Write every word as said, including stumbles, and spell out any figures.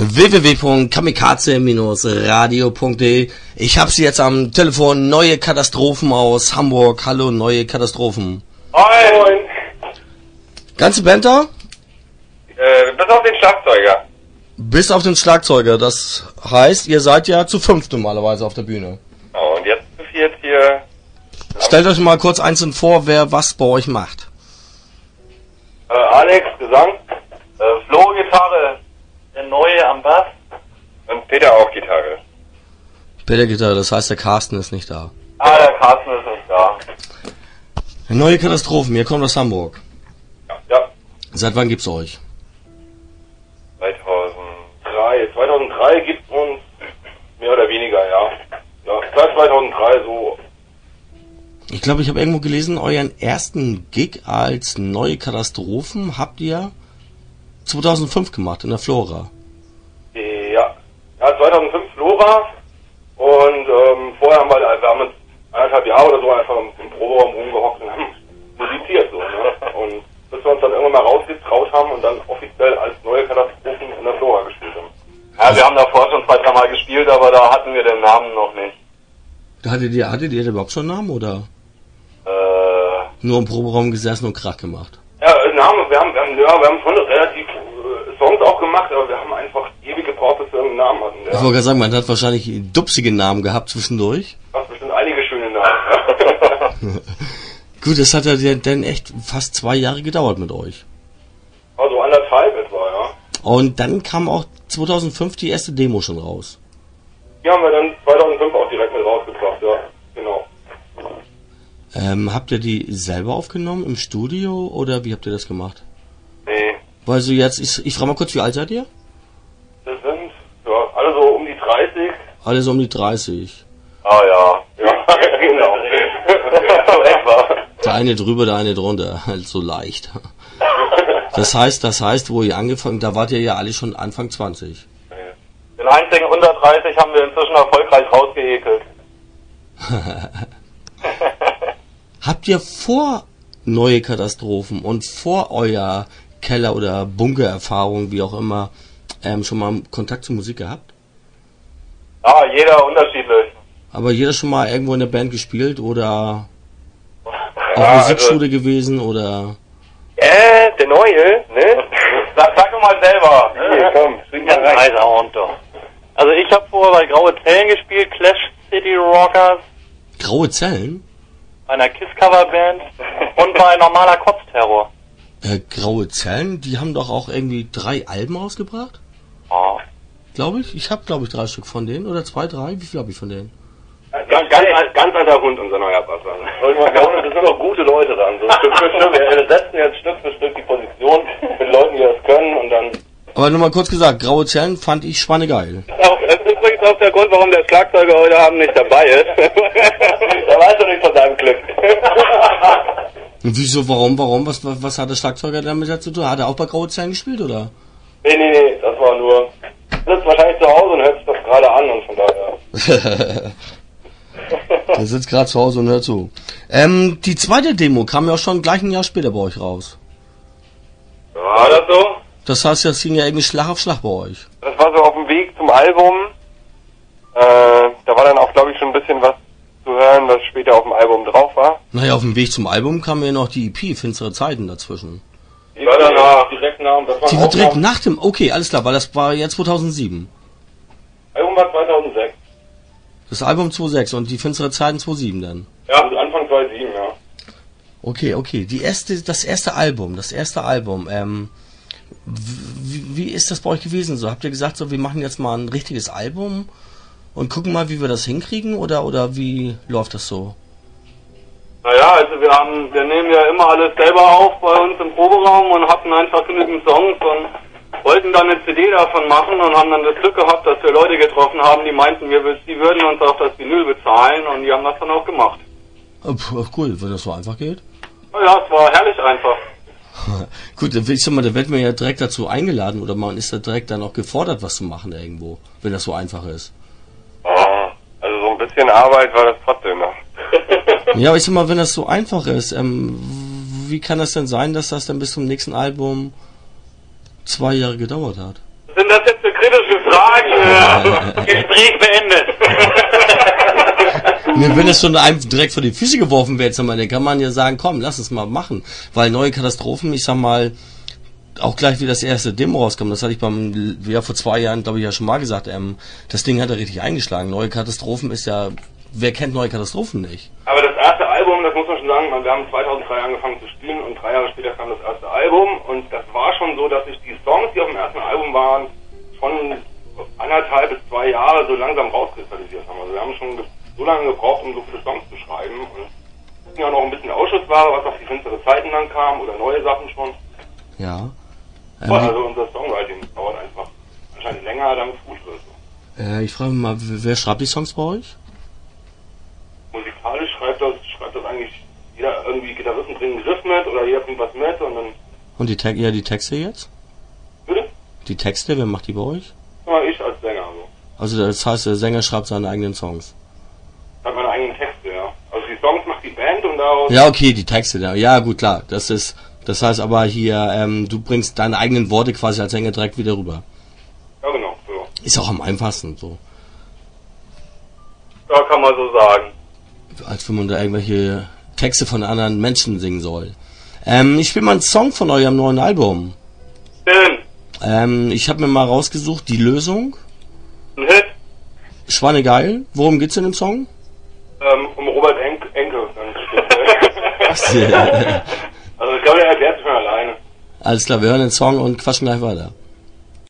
w w w punkt kamikaze Bindestrich radio punkt de. Ich habe Sie jetzt am Telefon. Neue Katastrophen aus Hamburg. Hallo, Neue Katastrophen. Moin. Ganze Band da? Äh, bis auf den Schlagzeuger. Bis auf den Schlagzeuger. Das heißt, ihr seid ja zu fünft normalerweise auf der Bühne. Oh, und jetzt zu viert hier. Stellt euch mal kurz einzeln vor, wer was bei euch macht. Äh, Alex, Gesang. Äh, Flo, Gitarre. Der Neue am Bass. Und Peter auch Gitarre. Peter Gitarre, das heißt, der Carsten ist nicht da. Ah, der Carsten ist nicht da. Neue Katastrophen, ihr kommt aus Hamburg. Ja. ja. Seit wann gibt's euch? zweitausenddrei. zweitausenddrei gibt's uns mehr oder weniger, ja. Ja, seit zweitausenddrei so. Ich glaube, ich habe irgendwo gelesen, euren ersten Gig als Neue Katastrophen habt ihr zweitausendfünf gemacht in der Flora. Ja, ja zweitausendfünf Flora und ähm, vorher haben wir, wir haben uns anderthalb Jahre oder so einfach im Proberaum rumgehockt und haben musiziert so, ne? Und bis wir uns dann irgendwann mal rausgetraut haben und dann offiziell als Neue Katastrophen in der Flora gespielt haben. Ja, wir haben davor schon zwei, drei Mal gespielt, aber da hatten wir den Namen noch nicht. Da hattet ihr, hattet ihr überhaupt schon einen Namen oder? Äh, Nur im Proberaum gesessen und Krach gemacht? Ja, Name, wir haben, wir haben, ja, wir haben schon relativ äh, Songs auch gemacht, aber wir haben einfach ewig gebraucht, bis wir einen Namen hatten. Ja. Ich wollte gerade sagen, man hat wahrscheinlich dupsige Namen gehabt zwischendurch. Du hast bestimmt einige schöne Namen. Gut, das hat ja dann echt fast zwei Jahre gedauert mit euch. Also anderthalb etwa, ja. Und dann kam auch zweitausendfünf die erste Demo schon raus. Die haben wir dann zweitausendfünf auch direkt mit rausgebracht, ja, genau. Ähm, habt ihr die selber aufgenommen im Studio oder wie habt ihr das gemacht? Nee. Weil so jetzt, ich, ich frage mal kurz, wie alt seid ihr? Das sind, ja, alle so um die dreißig. Alle so um die dreißig. Ah ja, ja, genau. So etwa. Der eine drüber, der eine drunter, halt so leicht. Das heißt, das heißt, wo ihr angefangen, da wart ihr ja alle schon Anfang zwanzig. Den einzigen unter dreißig haben wir inzwischen erfolgreich rausgeekelt. Habt ihr vor Neue Katastrophen und vor euer Keller- oder Bunkererfahrung, wie auch immer, ähm, schon mal Kontakt zur Musik gehabt? Ja, jeder unterschiedlich. Aber jeder schon mal irgendwo in der Band gespielt oder auf Ja, Musikschule also gewesen oder? Äh, der Neue, ne? Sag, sag doch mal selber. Hier, komm, spring mal rein. Also ich habe vorher bei Graue Zellen gespielt, Clash City Rockers. Graue Zellen? Einer Kiss-Cover-Band und bei Normaler Kotzterror. Äh, Graue Zellen, die haben doch auch irgendwie drei Alben rausgebracht? Oh. Glaube ich. Ich habe, glaube ich, drei Stück von denen. Oder zwei, drei. Wie viel habe ich von denen? Ganz, ganz, ganz alter Hund, unser neuer Basser. Das sind doch gute Leute dann. So Stück für Stück. Wir setzen jetzt Stück für Stück die Position mit Leuten, die das können und dann... Aber nur mal kurz gesagt, Graue Zellen fand ich schweinegeil. Auch, das ist übrigens auch der Grund, warum der Schlagzeuger heute Abend nicht dabei ist. Da weißt du nicht von deinem Glück. Und wieso, warum, warum? Was, was, was hat der Schlagzeuger damit zu tun? Hat er auch bei Graue Zellen gespielt, oder? Nee, nee, nee, das war nur... Du sitzt wahrscheinlich zu Hause und hört sich das gerade an und von daher... Der sitzt gerade zu Hause und hört zu. Ähm, die zweite Demo kam ja auch schon gleich ein Jahr später bei euch raus. War das so? Das heißt, das ging ja irgendwie Schlag auf Schlag bei euch. Das war so auf dem Weg zum Album. Äh, da war dann auch, glaube ich, schon ein bisschen was zu hören, was später auf dem Album drauf war. Naja, auf dem Weg zum Album kam ja noch die E P, Finstere Zeiten, dazwischen. Die war danach, direkt nach, das war Die war direkt nach dem, okay, alles klar, weil das war ja zweitausendsieben. Album war zweitausendsechs. Das Album zweitausendsechs und die Finstere Zeiten zweitausendsieben dann. Ja, Anfang zweitausendsieben, ja. Okay, okay, die erste, das erste Album, das erste Album, ähm, wie, wie ist das bei euch gewesen so? Habt ihr gesagt, so, wir machen jetzt mal ein richtiges Album und gucken mal, wie wir das hinkriegen, oder, oder wie läuft das so? Naja, also wir haben, wir nehmen ja immer alles selber auf bei uns im Proberaum und hatten einfach genügend Songs und wollten dann eine C D davon machen und haben dann das Glück gehabt, dass wir Leute getroffen haben, die meinten, wir, die würden uns auch das Vinyl bezahlen, und die haben das dann auch gemacht. Oh, cool, wenn das so einfach geht. Ja, es war herrlich einfach. Gut, ich sag mal, da wird man ja direkt dazu eingeladen, oder man ist da direkt dann auch gefordert, was zu machen irgendwo, wenn das so einfach ist. Also so ein bisschen Arbeit war das trotzdem noch. Ja, aber ich sag mal, wenn das so einfach ist, ähm, wie kann das denn sein, dass das dann bis zum nächsten Album zwei Jahre gedauert hat? Sind das jetzt für kritische Fragen. Äh, Gespräch beendet. Mir, wenn es schon einem direkt vor die Füße geworfen wird, sag mal, dann kann man ja sagen, komm, lass es mal machen. Weil neue Katastrophen, ich sag mal, auch gleich wie das erste Demo rauskam, das hatte ich beim, ja, vor zwei Jahren, glaube ich, ja schon mal gesagt, ähm, das Ding hat er richtig eingeschlagen. Neue Katastrophen ist ja, wer kennt neue Katastrophen nicht? Aber das erste Album, das muss man schon sagen, wir haben zweitausenddrei angefangen zu spielen und drei Jahre später kam das erste Album und das war schon so, dass sich die Songs, die auf dem ersten Album waren, schon anderthalb bis zwei Jahre so langsam rauskristallisiert haben. Also wir haben schon so lange gebraucht, um so viele Songs zu schreiben und ja noch ein bisschen Ausschussware, was auf die finstere Zeiten dann kam oder neue Sachen schon. Ja. Ähm, also unser Songwriting dauert einfach anscheinend länger, damit es gut wird. Äh, ich frage mich mal, wer schreibt die Songs bei euch? Musikalisch schreibt das, schreibt das eigentlich jeder, irgendwie Gitarristen bringen einen Griff mit oder jeder bringt was mit und dann... Und die, Te ja, die Texte jetzt? Bitte? Die Texte, wer macht die bei euch? Ja, ich als Sänger. Also. Also das heißt, der Sänger schreibt seine eigenen Songs? Ich habe meine eigenen Texte, ja. Also die Songs macht die Band und daraus... Ja, okay, die Texte, ja, ja gut, klar, das ist... Das heißt aber hier, ähm, du bringst deine eigenen Worte quasi als Sänger direkt wieder rüber. Ja, genau. Ja. Ist auch am einfachsten, so. Ja, kann man so sagen. Als wenn man da irgendwelche Texte von anderen Menschen singen soll. Ähm, ich spiele mal einen Song von eurem neuen Album. Denn? Ähm, ich habe mir mal rausgesucht, Die Lösung. Ein Hit? Schwanegeil. Worum geht's in dem Song? Ähm, um Robert Enke. Enke. Ach, Also ich glaube, er erklärt sich von alleine. Alles klar, wir hören den Song und quatschen gleich weiter.